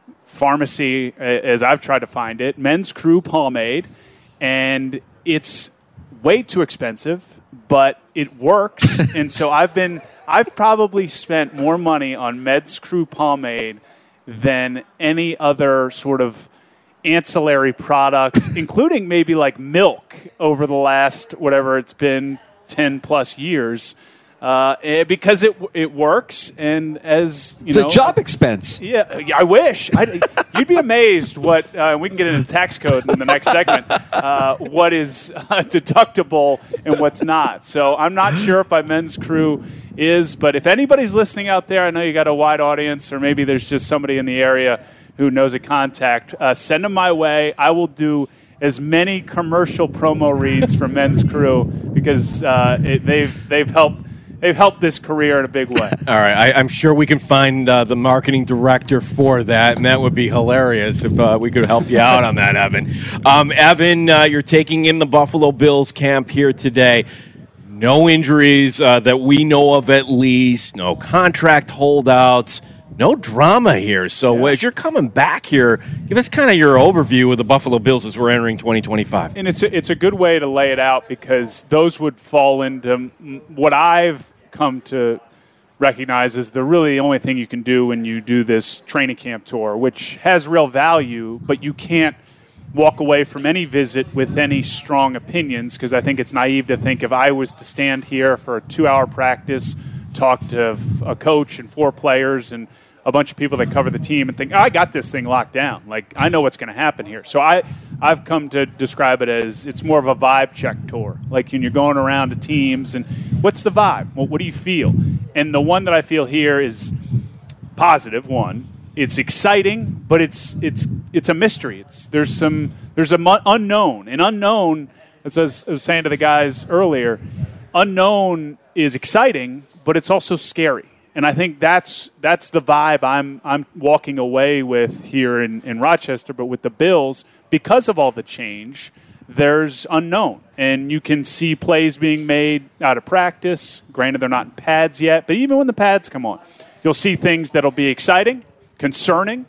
pharmacy, as I've tried to find it. Men's Crew pomade, and it's way too expensive, but it works. And so I've been, I've probably spent more money on Men's Crew pomade than any other sort of ancillary products, including maybe like milk over the last, whatever it's been, ten plus years, uh, because it it works, and as you it's know, a job expense. Yeah, I wish. I'd, you'd be amazed what uh, we can get into tax code in the next segment. Uh, what is uh, deductible and what's not? So I'm not sure if my Men's Crew is, but if anybody's listening out there, I know you got a wide audience, or maybe there's just somebody in the area who knows a contact. Uh, send them my way. I will do as many commercial promo reads for Men's Crew because uh, it, they've they've helped they've helped this career in a big way. All right, I, I'm sure we can find uh, the marketing director for that, and that would be hilarious if uh, we could help you out on that, Evan. Um, Evan, uh, you're taking in the Buffalo Bills camp here today. No injuries uh, that we know of, at least. No contract holdouts. No drama here. So yeah. As you're coming back here, give us kind of your overview of the Buffalo Bills as we're entering twenty twenty-five. And it's a, it's a good way to lay it out because those would fall into what I've come to recognize is the really the only thing you can do when you do this training camp tour, which has real value, but you can't walk away from any visit with any strong opinions, because I think it's naive to think if I was to stand here for a two-hour practice, talk to a coach and four players and a bunch of people that cover the team and think, oh, I got this thing locked down. Like, I know what's going to happen here. So I, I've come to describe it as it's more of a vibe check tour. Like when you're going around to teams and what's the vibe? Well, what do you feel? And the one that I feel here is positive, one. It's exciting, but it's it's it's a mystery. It's there's some there's a mu- unknown. And unknown, as I was, I was saying to the guys earlier, unknown is exciting, but it's also scary. And I think that's that's the vibe I'm I'm walking away with here in, in Rochester, but with the Bills, because of all the change, there's unknown. And you can see plays being made out of practice. Granted, they're not in pads yet, but even when the pads come on, you'll see things that'll be exciting, concerning,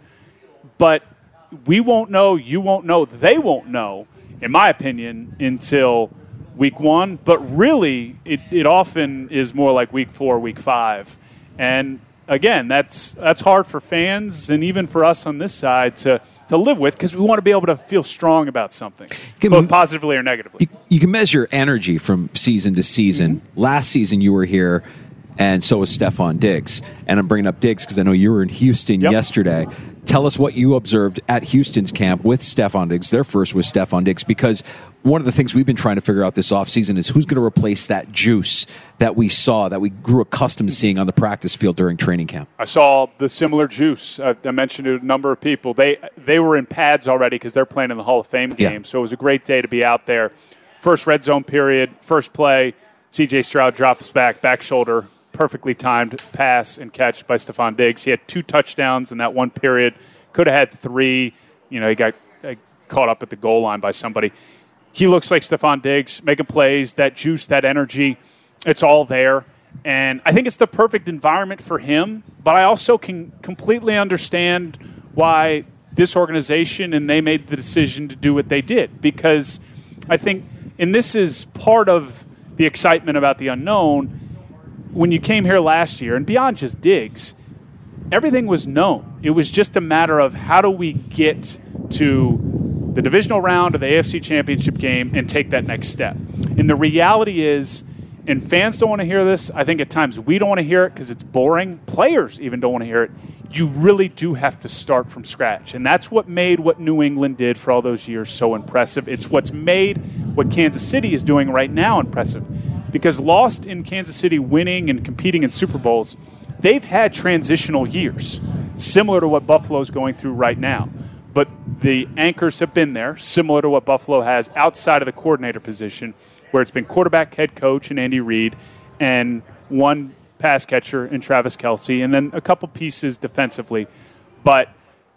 but we won't know, you won't know, they won't know, in my opinion, until week one. But really, it, it often is more like week four, week five. And again, that's that's hard for fans and even for us on this side to, to live with, because we want to be able to feel strong about something, can, both positively or negatively. You, you can measure energy from season to season. Mm-hmm. Last season you were here, and so was Stefon Diggs. And I'm bringing up Diggs because I know you were in Houston yep. yesterday. Tell us what you observed at Houston's camp with Stefon Diggs. Their first was Stefon Diggs, because one of the things we've been trying to figure out this offseason is who's going to replace that juice that we saw, that we grew accustomed to seeing on the practice field during training camp. I saw the similar juice. I, I mentioned to a number of people. They they were in pads already because they're playing in the Hall of Fame game. Yeah. So it was a great day to be out there. First red zone period, first play, C J Stroud drops back, back shoulder, perfectly timed pass and catch by Stefon Diggs. He had two touchdowns in that one period. Could have had three. You know, he got uh, caught up at the goal line by somebody. He looks like Stefon Diggs, making plays, that juice, that energy. It's all there. And I think it's the perfect environment for him. But I also can completely understand why this organization and they made the decision to do what they did. Because I think, and this is part of the excitement about the unknown, when you came here last year, and beyond just Diggs, everything was known. It was just a matter of how do we get to the divisional round of the A F C Championship game and take that next step. And the reality is, and fans don't want to hear this, I think at times we don't want to hear it because it's boring. Players even don't want to hear it. You really do have to start from scratch. And that's what made what New England did for all those years so impressive. It's what's made what Kansas City is doing right now impressive. Because lost in Kansas City winning and competing in Super Bowls, they've had transitional years, similar to what Buffalo's going through right now. But the anchors have been there, similar to what Buffalo has outside of the coordinator position, where it's been quarterback, head coach, and Andy Reid, and one pass catcher in Travis Kelce, and then a couple pieces defensively. But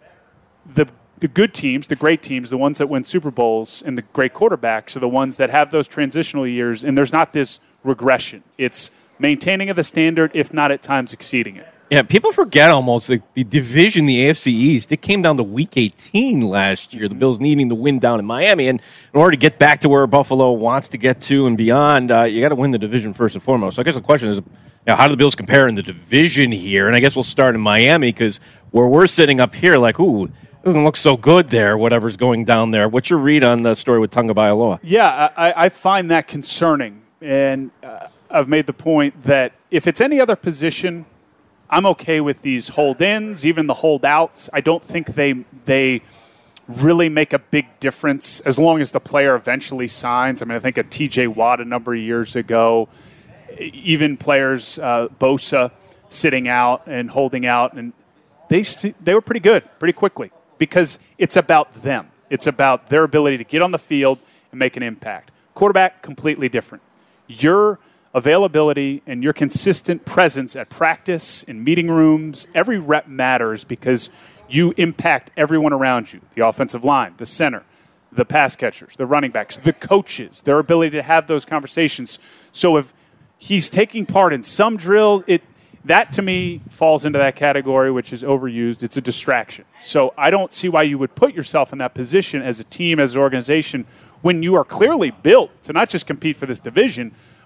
the the good teams, the great teams, the ones that win Super Bowls, and the great quarterbacks are the ones that have those transitional years, and there's not this regression. It's maintaining of the standard, if not at times exceeding it. Yeah, people forget almost the, the division, the A F C East. It came down to Week eighteen last year. The Bills needing to win down in Miami, and in order to get back to where Buffalo wants to get to and beyond, uh, you got to win the division first and foremost. So I guess the question is, you know, how do the Bills compare in the division here? And I guess we'll start in Miami because where we're sitting up here, like, ooh, it doesn't look so good there. Whatever's going down there. What's your read on the story with Tonga Bailoa? Yeah, I, I find that concerning, and uh, I've made the point that if it's any other position, I'm okay with these hold-ins, even the holdouts. I don't think they they really make a big difference as long as the player eventually signs. I mean, I think of T J Watt a number of years ago, even players, uh, Bosa, sitting out and holding out, and they they were pretty good pretty quickly because it's about them. It's about their ability to get on the field and make an impact. Quarterback, completely different. You're availability and your consistent presence at practice, in meeting rooms, every rep matters because you impact everyone around you, the offensive line, the center, the pass catchers, the running backs, the coaches, their ability to have those conversations. So if he's taking part in some drill, it that to me falls into that category, which is overused. It's a distraction. So I don't see why you would put yourself in that position as a team, as an organization, when you are clearly built to not just compete for this division,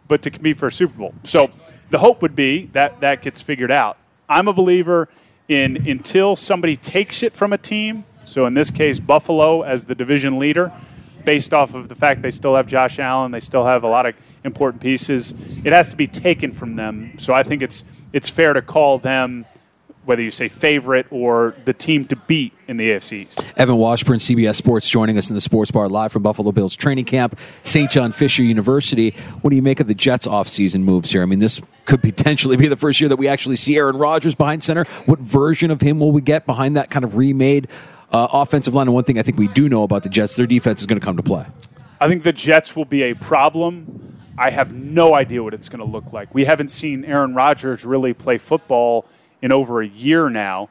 but to compete for a Super Bowl. So the hope would be that that gets figured out. I'm a believer in until somebody takes it from a team, so in this case Buffalo as the division leader, based off of the fact they still have Josh Allen, they still have a lot of important pieces, it has to be taken from them. So I think it's it's fair to call them, whether you say favorite or the team to beat in the A F C East. Evan Washburn, C B S Sports, joining us in the Sports Bar live from Buffalo Bills training camp, Saint John Fisher University. What do you make of the Jets' offseason moves here? I mean, this could potentially be the first year that we actually see Aaron Rodgers behind center. What version of him will we get behind that kind of remade uh, offensive line? And one thing I think we do know about the Jets, their defense is going to come to play. I think the Jets will be a problem. I have no idea what it's going to look like. We haven't seen Aaron Rodgers really play football in over a year now.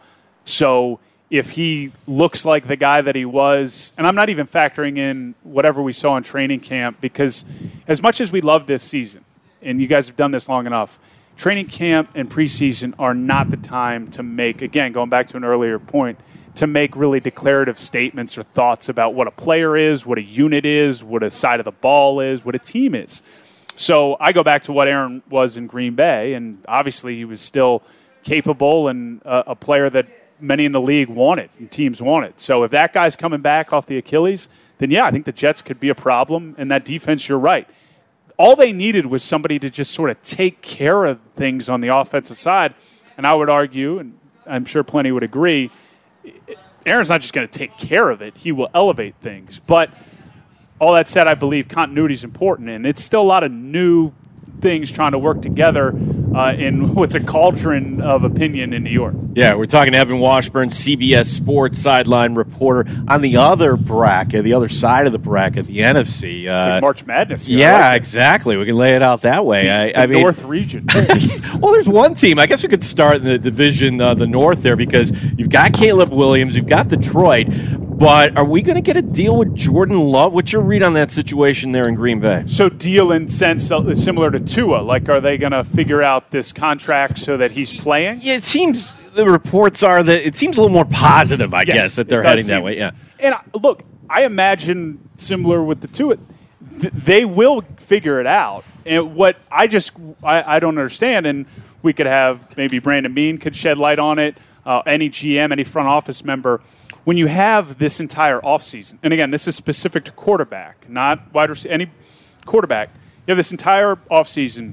So if he looks like the guy that he was, and I'm not even factoring in whatever we saw in training camp, because as much as we love this season, and you guys have done this long enough, training camp and preseason are not the time to make, again, going back to an earlier point, to make really declarative statements or thoughts about what a player is, what a unit is, what a side of the ball is, what a team is. So I go back to what Aaron was in Green Bay, and obviously he was still capable and uh, a player that many in the league wanted and teams wanted. So if that guy's coming back off the Achilles, then yeah, I think the Jets could be a problem. And that defense, you're right. All they needed was somebody to just sort of take care of things on the offensive side. And I would argue, and I'm sure plenty would agree, Aaron's not just going to take care of it. He will elevate things. But all that said, I believe continuity is important, and it's still a lot of new things trying to work together uh, in what's a cauldron of opinion in New York. Yeah, we're talking to Evan Washburn, C B S Sports sideline reporter. On the other bracket, the other side of the bracket, the N F C. Uh, it's like March Madness. Here. Yeah, like exactly. We can lay it out that way. I, the I mean, North region. Well, there's one team. I guess we could start in the division, uh, the North there, because you've got Caleb Williams, you've got Detroit. But are we going to get a deal with Jordan Love? What's your read on that situation there in Green Bay? So deal in sense similar to Tua. Like, are they going to figure out this contract so that he's playing? Yeah, it seems the reports are that it seems a little more positive, I yes, guess, that they're heading seem, that way. Yeah. And look, I imagine similar with the Tua, th- they will figure it out. And what I just I, I don't understand, and we could have maybe Brandon Beane could shed light on it, uh, any G M, any front office member. When you have this entire offseason, and again, this is specific to quarterback, not wide receiver, any quarterback, you have this entire offseason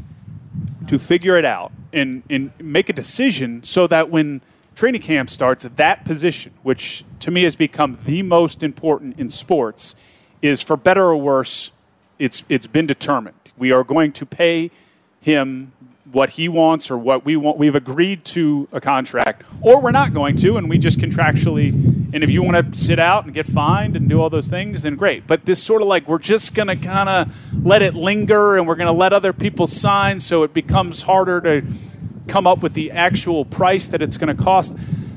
to figure it out and, and make a decision so that when training camp starts, that position, which to me has become the most important in sports, is for better or worse, it's it's been determined. We are going to pay him what he wants or what we want. We've agreed to a contract, or we're not going to, and we just contractually, and if you want to sit out and get fined and do all those things, then great. But this sort of like, we're just going to kind of let it linger, and we're going to let other people sign, so it becomes harder to come up with the actual price that it's going to cost.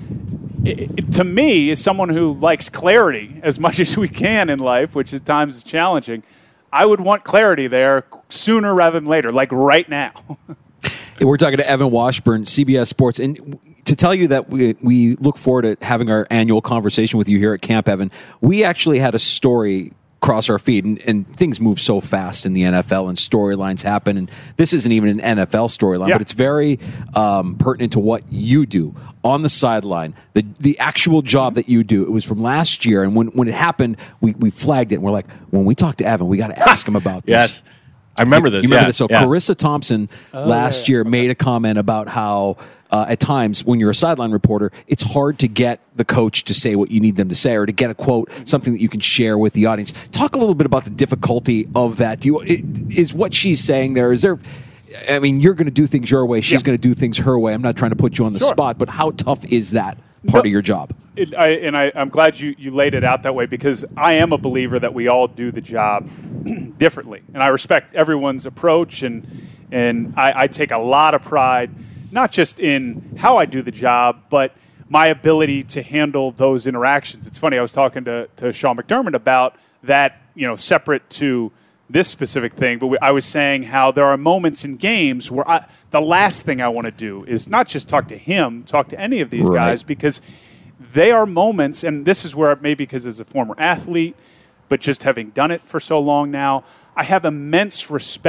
It, it, to me, as someone who likes clarity as much as we can in life, which at times is challenging, I would want clarity there sooner rather than later, like right now. We're talking to Evan Washburn, C B S Sports, and to tell you that we we look forward to having our annual conversation with you here at Camp Evan. We actually had a story cross our feed, and, and things move so fast in the N F L, and storylines happen, and this isn't even an N F L storyline, yeah. but it's very um, pertinent to what you do on the sideline, the the actual job that you do. It was from last year, and when, when it happened, we, we flagged it, and we're like, when we talk to Evan, we got to ask him about this. Yes. I remember this. You remember yeah, this? So yeah. Carissa Thompson oh, last yeah, yeah. year made a comment about how uh, at times when you're a sideline reporter, it's hard to get the coach to say what you need them to say, or to get a quote, something that you can share with the audience. Talk a little bit about the difficulty of that. Do you, it, is what she's saying there, is there, I mean, you're going to do things your way, she's yeah. going to do things her way. I'm not trying to put you on the sure. spot, but how tough is that part no, of your job? It, I, and I, I'm glad you, you laid it out that way, because I am a believer that we all do the job differently. And I respect everyone's approach, and and I, I take a lot of pride, not just in how I do the job, but my ability to handle those interactions. It's funny, I was talking to, to Sean McDermott about that, you know, separate to this specific thing, but we, I was saying how there are moments in games where I, the last thing I want to do is not just talk to him, talk to any of these right. guys, because they are moments, and this is where maybe because as a former athlete, but just having done it for so long now, I have immense respect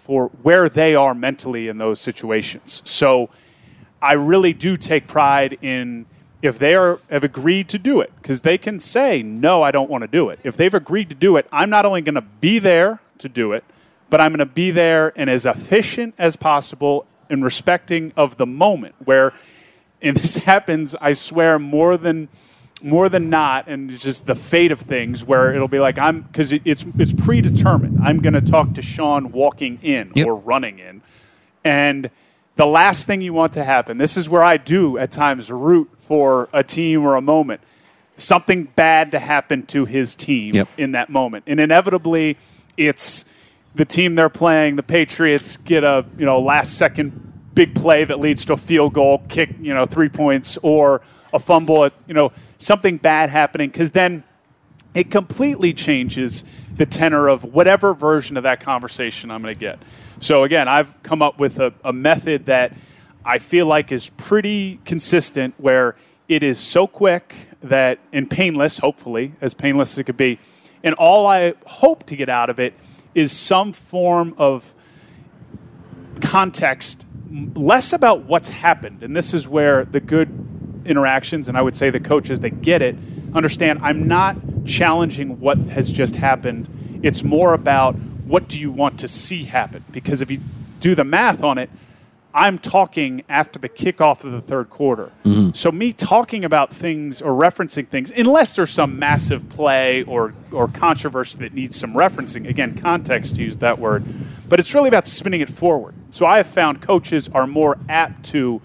for where they are mentally in those situations. So I really do take pride in if they are have agreed to do it, because they can say, no, I don't want to do it. If they've agreed to do it, I'm not only going to be there to do it, but I'm going to be there and as efficient as possible and respecting of the moment where, and this happens, I swear, more than more than not, and it's just the fate of things where it'll be like, I'm, because it, it's it's predetermined. I'm going to talk to Sean walking in yep. or running in. And the last thing you want to happen, this is where I do at times root for a team or a moment, something bad to happen to his team yep. in that moment. And inevitably, it's the team they're playing, the Patriots, get a you know last second big play that leads to a field goal, kick you know three points, or a fumble, at, you know something bad happening, because then it completely changes the tenor of whatever version of that conversation I'm going to get. So again, I've come up with a, a method that I feel like is pretty consistent, where it is so quick that and painless, hopefully, as painless as it could be. And all I hope to get out of it is some form of context, less about what's happened. And this is where the good interactions, and I would say the coaches that get it, understand I'm not challenging what has just happened. It's more about what do you want to see happen? Because if you do the math on it, I'm talking after the kickoff of the third quarter. Mm-hmm. So me talking about things or referencing things, unless there's some massive play or, or controversy that needs some referencing, again, context to use that word, but it's really about spinning it forward. So I have found coaches are more apt to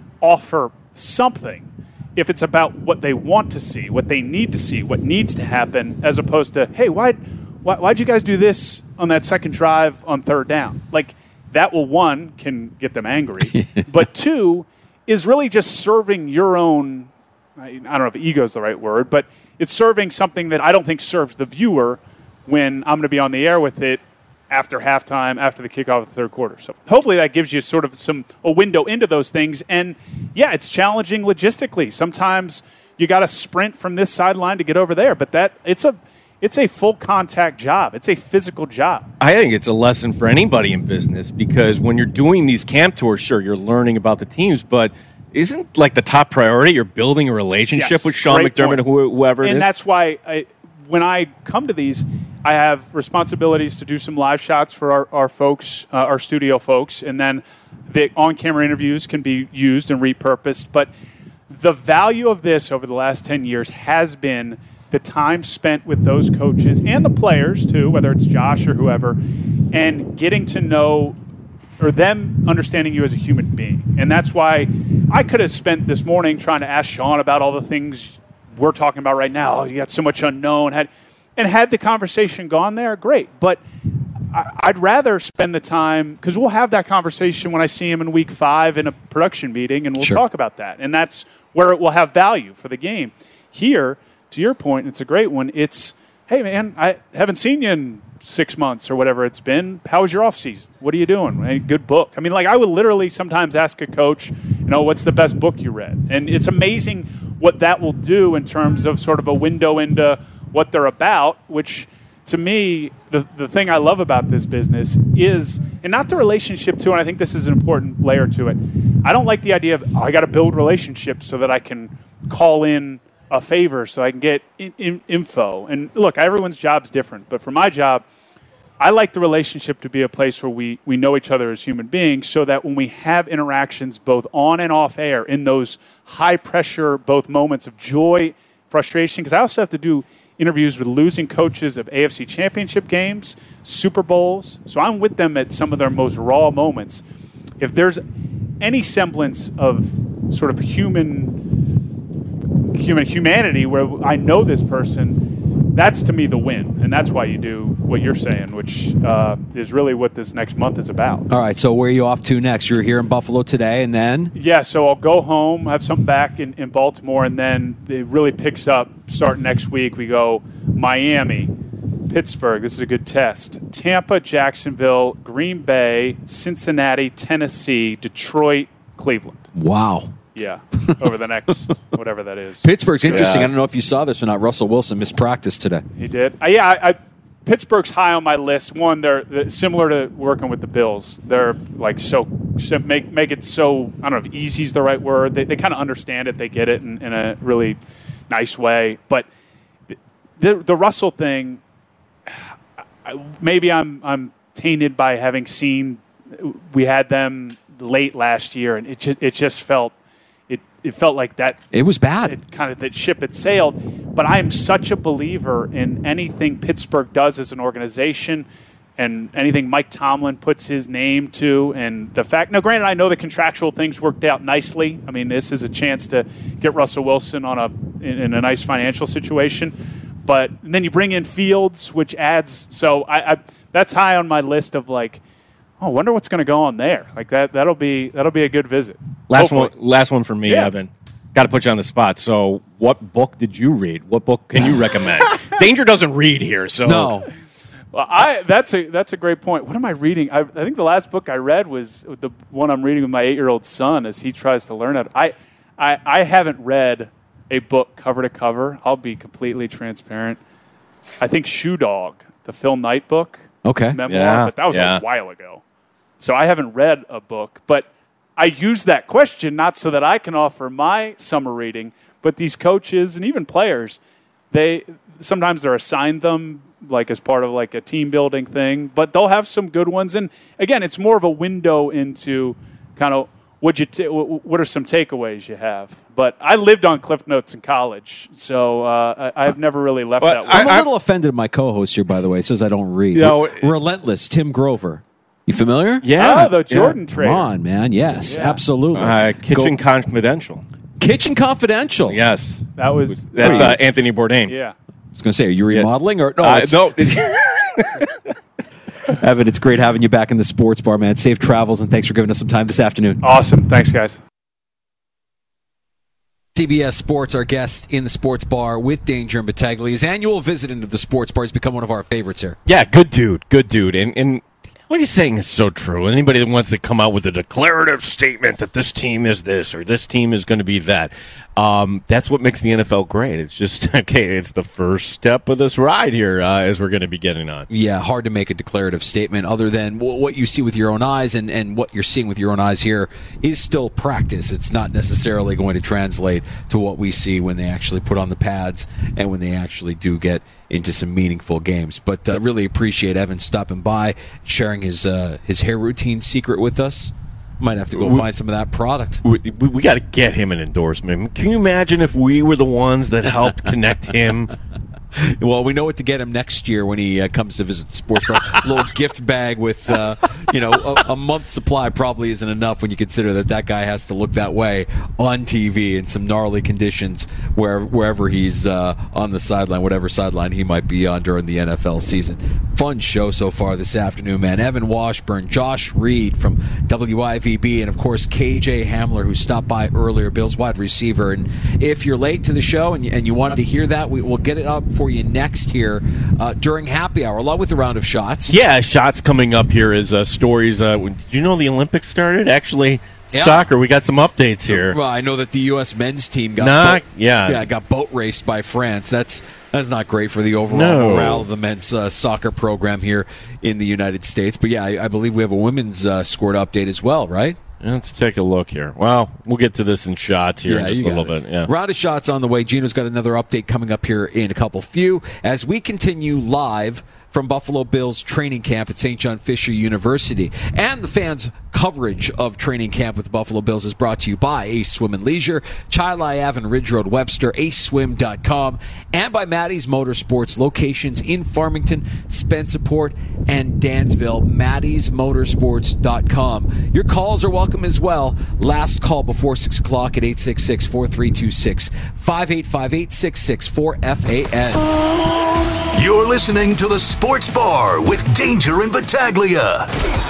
offer something if it's about what they want to see, what they need to see, what needs to happen, as opposed to, hey, why, why, why'd you guys do this on that second drive on third down? Like, that will, one, can get them angry, but two, is really just serving your own, I don't know if ego is the right word, but it's serving something that I don't think serves the viewer when I'm going to be on the air with it after halftime, after the kickoff of the third quarter. So hopefully that gives you sort of some a window into those things. And, yeah, it's challenging logistically. Sometimes you got to sprint from this sideline to get over there, but that it's a It's a full contact job. It's a physical job. I think it's a lesson for anybody in business, because when you're doing these camp tours, sure, you're learning about the teams, but isn't like the top priority you're building a relationship yes, with Sean McDermott or whoever it and is? And that's why I, when I come to these, I have responsibilities to do some live shots for our, our folks, uh, our studio folks, and then the on-camera interviews can be used and repurposed. But the value of this over the last ten years has been the time spent with those coaches and the players too, whether it's Josh or whoever, and getting to know or them understanding you as a human being. And that's why I could have spent this morning trying to ask Sean about all the things we're talking about right now. Oh, you got so much unknown. Had, and had the conversation gone there, great. But I, I'd rather spend the time, because we'll have that conversation when I see him in week five in a production meeting, and we'll Sure. talk about that. And that's where it will have value for the game. Here, to your point, it's a great one. It's, hey, man, I haven't seen you in six months or whatever it's been. How was your off season? What are you doing? Hey, good book. I mean, like, I would literally sometimes ask a coach, you know, what's the best book you read? And it's amazing what that will do in terms of sort of a window into what they're about, which to me, the, the thing I love about this business is, and not the relationship too, and I think this is an important layer to it. I don't like the idea of, oh, I got to build relationships so that I can call in a favor so I can get in, in, info. And look, everyone's job's different, but for my job, I like the relationship to be a place where we, we know each other as human beings, so that when we have interactions both on and off air in those high pressure, both moments of joy, frustration, because I also have to do interviews with losing coaches of A F C championship games, Super Bowls. So I'm with them at some of their most raw moments. If there's any semblance of sort of human human humanity where I know this person, that's to me the win. And that's why you do what you're saying, which uh, is really what this next month is about. All right, so where are you off to next? You're here in Buffalo today, and then? Yeah, so I'll go home, have something back in, in Baltimore, and then it really picks up starting next week. We go Miami, Pittsburgh, this is a good test, Tampa, Jacksonville, Green Bay, Cincinnati, Tennessee, Detroit, Cleveland. Wow. Yeah, over the next, whatever that is. Pittsburgh's interesting. Yeah. I don't know if you saw this or not. Russell Wilson missed practice today. He did. Uh, yeah, I, I Pittsburgh's high on my list. One, they're, they're similar to working with the Bills. They're like so, so make make it so, I don't know if easy is the right word. They, they kind of understand it. They get it in, in a really nice way. But the the Russell thing, maybe I'm I'm tainted by having seen we had them late last year, and it just, it just felt it it felt like that it was bad. It kind of that ship had sailed. But I am such a believer in anything Pittsburgh does as an organization, and anything Mike Tomlin puts his name to, and the fact. Now, granted, I know the contractual things worked out nicely. I mean, this is a chance to get Russell Wilson on a in, in a nice financial situation. But and then you bring in Fields, which adds. So I, I that's high on my list of like. Oh, I wonder what's going to go on there. Like that, that'll be that'll be a good visit. Last Hopefully. one, last one for me, Yeah. Evan. Got to put you on the spot. So, what book did you read? What book can you recommend? Danger doesn't read here, so no. Well, I that's a that's a great point. What am I reading? I, I think the last book I read was the one I'm reading with my eight-year-old son as he tries to learn it. I, I I haven't read a book cover to cover. I'll be completely transparent. I think Shoe Dog, the Phil Knight book, okay, memoir, Yeah, but that was yeah. a while ago. So I haven't read a book, but I use that question not so that I can offer my summer reading, but these coaches and even players, they sometimes they're assigned them like as part of like a team building thing, but they'll have some good ones. And again, it's more of a window into kind of what you t- what are some takeaways you have. But I lived on Cliff Notes in college, so uh, I, I've never really left Well, that. I'm one. a little offended at my co-host here, by the way. It says I don't read. You know, Relentless, Tim Grover. You familiar? Yeah. Oh, the Jordan Come trader. on, man. Yes, Yeah. absolutely. uh, Kitchen Go- Confidential. Kitchen Confidential. Yes, That was that's uh, Anthony Bourdain. yeah. I was going to say, are you remodeling or no? Uh, it's- no. Evan, it's great having you back in the sports bar, man. Safe travels, and thanks for giving us some time this afternoon. Awesome. Thanks, guys. C B S Sports, our guest in the sports bar with Danger and Battaglia. His annual visit into the sports bar has become one of our favorites here. Yeah, good dude, good dude. And and what he's saying is so true. Anybody that wants to come out with a declarative statement that this team is this or this team is going to be that, um, that's what makes the N F L great. It's just, okay, it's the first step of this ride here uh, as we're going to be getting on. Yeah, hard to make a declarative statement other than w- what you see with your own eyes, and, and what you're seeing with your own eyes here is still practice. It's not necessarily going to translate to what we see when they actually put on the pads and when they actually do get into some meaningful games. But uh, really appreciate Evan stopping by, sharing his uh, his hair routine secret with us. Might have to go We- find some of that product. We, we, we got to get him an endorsement. Can you imagine if we were the ones that helped connect him? Well, we know what to get him next year when he uh, comes to visit the sports bar. A little gift bag with, uh, you know, a, a month's supply probably isn't enough when you consider that that guy has to look that way on T V in some gnarly conditions wherever, wherever he's uh, on the sideline, whatever sideline he might be on during the N F L season. Fun show so far this afternoon, man. Evan Washburn, Josh Reed from W I V B, and, of course, K J Hamler, who stopped by earlier, Bills wide receiver. And if you're late to the show and you, and you wanted to hear that, we, we'll get it up for you next here uh, during happy hour, along with the round of shots. Yeah, shots coming up here as uh, stories. Uh, did you know the Olympics started? Actually, Yeah. soccer. We got some updates here. Well, I know that the U S men's team got Nah, boat, yeah. yeah got boat raced by France. That's that's not great for the overall No. morale of the men's uh, soccer program here in the United States. But yeah, I, I believe we have a women's uh, scored update as well, right? Let's take a look here. Well, we'll get to this in shots here in just you a got little it. bit. Yeah. Round of shots on the way. Gino's got another update coming up here in a couple few as we continue live from Buffalo Bills training camp at Saint John Fisher University. And the fans' coverage of training camp with the Buffalo Bills is brought to you by Ace Swim and Leisure, Chilai Ave, Ridge Road, Webster, ace swim dot com, and by Maddie's Motorsports, locations in Farmington, Spencerport, and Dansville, Maddie's Motorsports dot com. Your calls are welcome as well. Last call before six o'clock at eight six six, four three two six, five eight five eight, six six four F A N. You're listening to the Sports Bar with Danger and Battaglia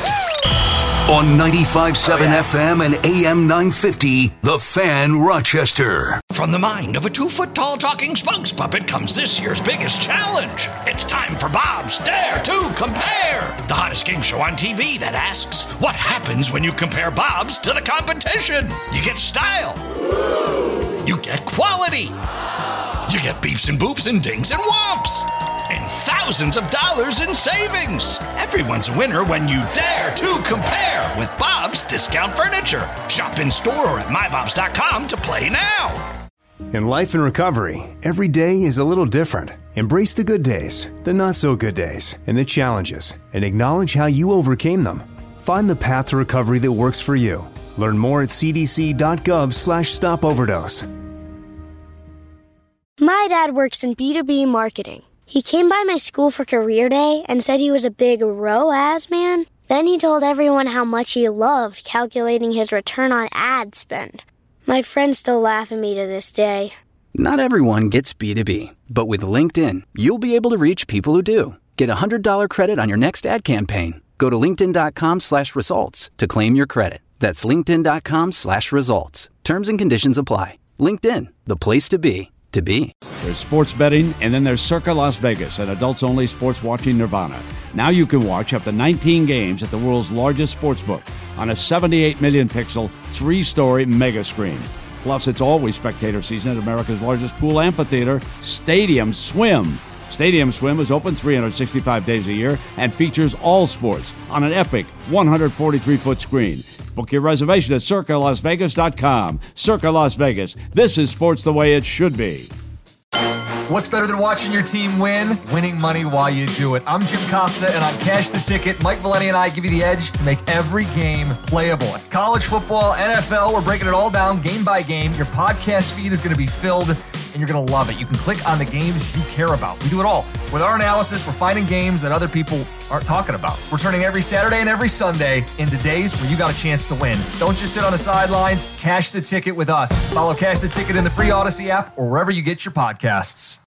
on ninety-five point seven F M and A M nine fifty, The Fan, Rochester. From the mind of a two-foot-tall talking spokes puppet comes this year's biggest challenge. It's time for Bob's Dare to Compare, the hottest game show on T V that asks, what happens when you compare Bob's to the competition? You get style. You get quality. You get beeps and boops and dings and whomps. and thousands of dollars in savings. Everyone's a winner when you dare to compare with Bob's Discount Furniture. Shop in store or at my bobs dot com to play now. In life and recovery, every day is a little different. Embrace the good days, the not so good days, and the challenges, and acknowledge how you overcame them. Find the path to recovery that works for you. Learn more at c d c dot gov slash stop overdose. My dad works in B two B marketing. He came by my school for career day and said he was a big R O A S man. Then he told everyone how much he loved calculating his return on ad spend. My friends still laugh at me to this day. Not everyone gets B two B, but with LinkedIn, you'll be able to reach people who do. Get a one hundred dollars credit on your next ad campaign. Go to linkedin dot com slash results to claim your credit. That's linkedin dot com slash results. Terms and conditions apply. LinkedIn, the place to be, to be. There's sports betting, and then there's Circa Las Vegas, an adults-only sports watching nirvana. Now you can watch up to nineteen games at the world's largest sportsbook on a seventy-eight million pixel, three-story mega screen. Plus, it's always spectator season at America's largest pool amphitheater, Stadium Swim. Stadium Swim is open three hundred sixty-five days a year and features all sports on an epic one hundred forty-three foot screen. Book your reservation at circa las vegas dot com. Circa Las Vegas. This is sports the way it should be. What's better than watching your team win? Winning money while you do it. I'm Jim Costa, and on Cash the Ticket, Mike Valeni and I give you the edge to make every game playable. College football, N F L, we're breaking it all down game by game. Your podcast feed is going to be filled, and you're going to love it. You can click on the games you care about. We do it all. With our analysis, we're finding games that other people aren't talking about. We're turning every Saturday and every Sunday into days where you got a chance to win. Don't just sit on the sidelines. Cash the Ticket with us. Follow Cash the Ticket in the free Odyssey app or wherever you get your podcasts.